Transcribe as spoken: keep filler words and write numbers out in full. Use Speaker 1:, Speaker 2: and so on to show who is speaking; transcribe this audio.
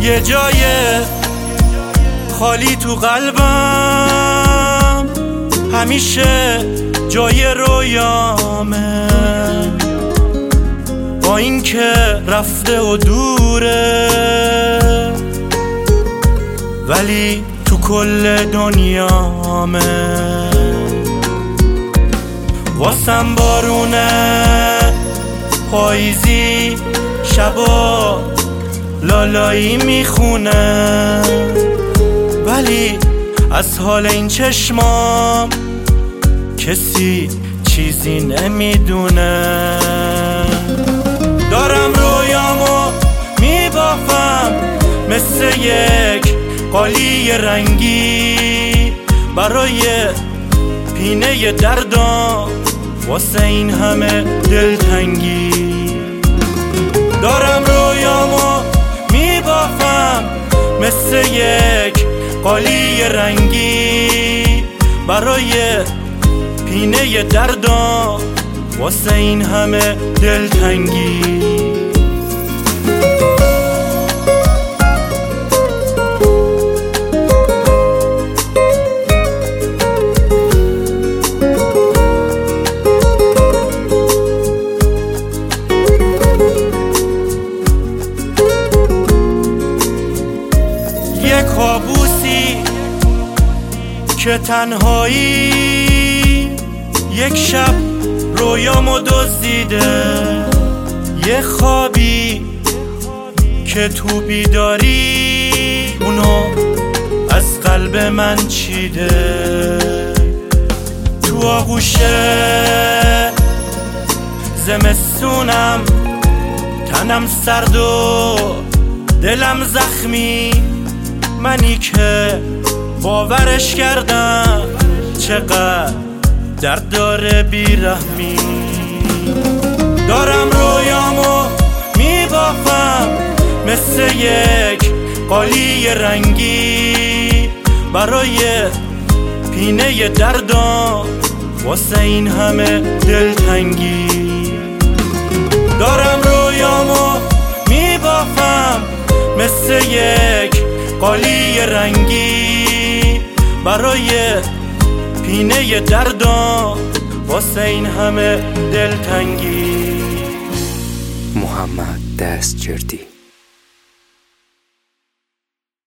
Speaker 1: یه جای خالی تو قلبم همیشه جای رویامه، با این که رفته و دوره ولی تو کل دنیامه. واسم بارونه پاییزی شبا لالایی میخونه، ولی از حال این چشمام کسی چیزی نمیدونه. دارم رویامو میبافم مثل یک قالی رنگی برای پینه دردام واسه این همه دلتنگی. دارم رویامو میبافم مثل یک قالی رنگی برای پینه دردام واسه این همه دلتنگی. یک کابوسی که تنهایی یک شب رویامو دزدیده، یه خوابی که تو بیداری اونو از قلب من چیده. تو آغوش زمستونم تنم سرد و دلم زخمی، منی که باورش کردم چقدر درد داره بیرحمی. دارم رویامو میبافم مثل یک قالی رنگی برای پینه دردام واسه این همه دلتنگی. دارم رویامو میبافم مثل یک قالی رنگی برای پینه دردام واسه این همه دلتنگی.
Speaker 2: محمد دستجردی.